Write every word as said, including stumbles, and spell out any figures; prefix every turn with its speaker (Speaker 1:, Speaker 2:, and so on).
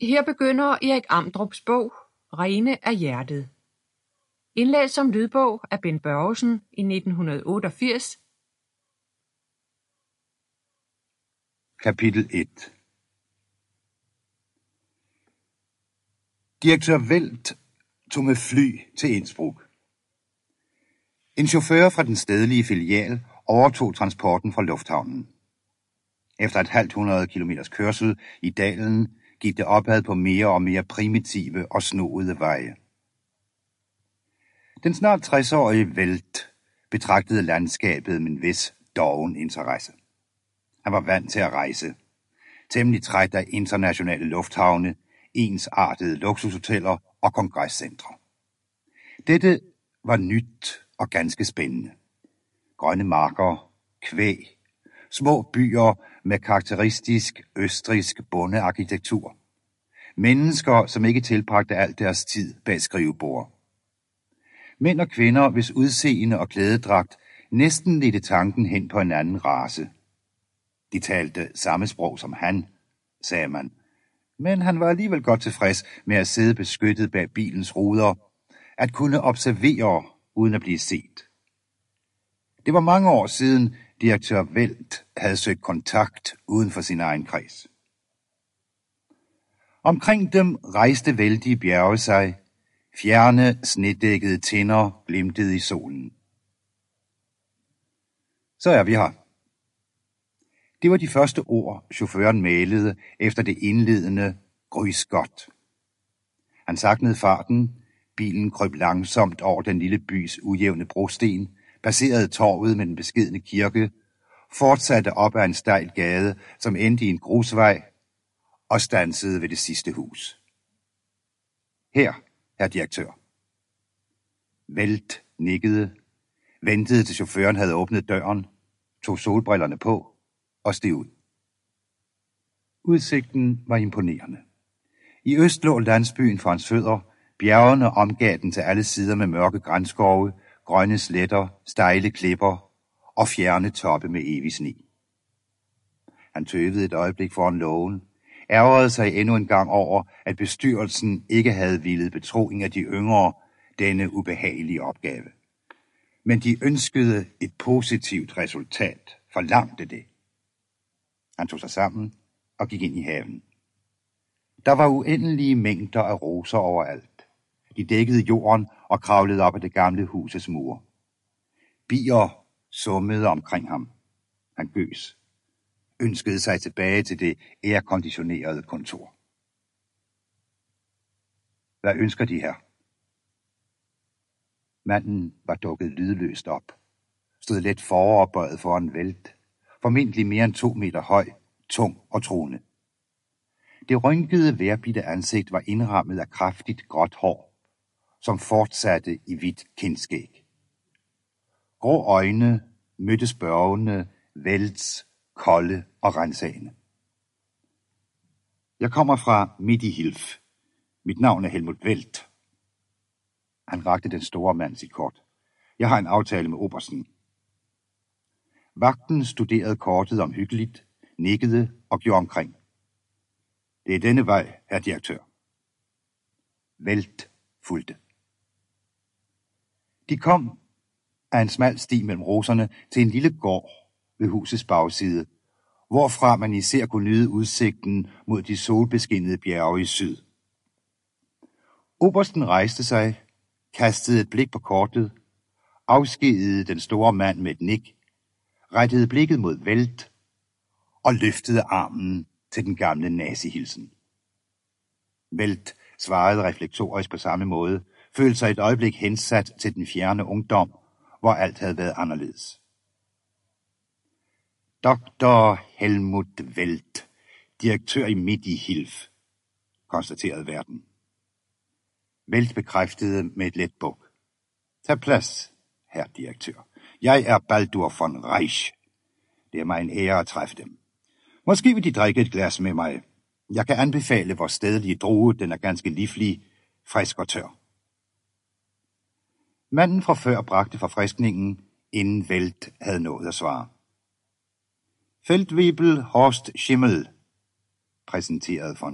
Speaker 1: Her begynder Erik Amdrups bog, Rene af hjertet. Indlæst som lydbog af Bent Børgesen i nitten otteogfirs.
Speaker 2: Kapitel et. Direktør Welt tog med fly til Innsbruck. En chauffør fra den stedlige filial overtog transporten fra lufthavnen. Efter et halvt hundrede kilometers kørsel i dalen gik det opad på mere og mere primitive og snoede veje. Den snart tres-årige Welt betragtede landskabet med en vis doven interesse. Han var vant til at rejse, temmelig træt af internationale lufthavne, ensartede luksushoteller og kongrescentre. Dette var nyt og ganske spændende. Grønne marker, kvæg, små byer med karakteristisk østrigsk bondearkitektur. Mennesker, som ikke tilbragte al deres tid bag skrivebord. Mænd og kvinder, hvis udseende og klædedragt næsten ledte tanken hen på en anden race. De talte samme sprog som han, sagde man, men han var alligevel godt tilfreds med at sidde beskyttet bag bilens ruder, at kunne observere uden at blive set. Det var mange år siden, direktør Welt havde søgt kontakt uden for sin egen kreds. Omkring dem rejste vældige bjerge sig, fjerne, snedækkede tinder glimtede i solen. Så er vi her. Det var de første ord, chaufføren malede efter det indledende grys godt. Han saknede farten, bilen krøb langsomt over den lille bys ujævne brosten, passerede torvet med den beskedne kirke, fortsatte op ad en stejl gade, som endte i en grusvej, og stansede ved det sidste hus. Her, herr direktør. Welt nikkede, ventede til chaufføren havde åbnet døren, tog solbrillerne på og steg ud. Udsigten var imponerende. I øst lå landsbyen for hans fødder, bjergene omgav den til alle sider med mørke granskove, grønne sletter, stejle klipper og fjerne toppe med evig sne. Han tøvede et øjeblik foran lågen, ærgerede sig endnu en gang over, at bestyrelsen ikke havde villet betro en af de yngre denne ubehagelige opgave. Men de ønskede et positivt resultat, forlangte det. Han tog sig sammen og gik ind i haven. Der var uendelige mængder af roser overalt. De dækkede jorden og kravlede op ad det gamle husets mure. Bier summede omkring ham. Han gøs. Ønskede sig tilbage til det airconditionerede kontor. Hvad ønsker de her? Manden var dukket lydløst op. Stod let foroverbøjet foran Welt. Formentlig mere end to meter høj, tung og truende. Det rynkede vejrbitte ansigt var indrammet af kraftigt gråt hår, som fortsatte i hvidt kindskæg. Grå øjne mødte spørgende Welts kolde og rensagende. Jeg kommer fra Midihilf. Mit navn er Helmut Welt. Han rakte den store mand sit kort. Jeg har en aftale med obersten. Vagten studerede kortet omhyggeligt, nikkede og gjorde omkring. Det er denne vej, herr direktør. Welt fulgte. De kom af en smal sti mellem roserne til en lille gård ved husets bagside, hvorfra man især kunne nyde udsigten mod de solbeskinnede bjerge i syd. Obersten rejste sig, kastede et blik på kortet, afskedigede den store mand med et nik, rettede blikket mod Welt og løftede armen til den gamle nazihilsen. Welt svarede reflektorisk på samme måde, følte sig et øjeblik hensat til den fjerne ungdom, hvor alt havde været anderledes. doktor Helmut Welt, direktør i Midihilf, konstaterede værten. Welt bekræftede med et let buk. Tag plads, herr direktør. Jeg er Baldur von Reich. Det er mig en ære at træffe dem. Måske vil de drikke et glas med mig. Jeg kan anbefale vores stedlige drue, den er ganske livlig, frisk og tør. Manden fra før bragte forfriskningen, inden Welt havde nået at svare. Feldwebel Horst Schimmel, præsenterede von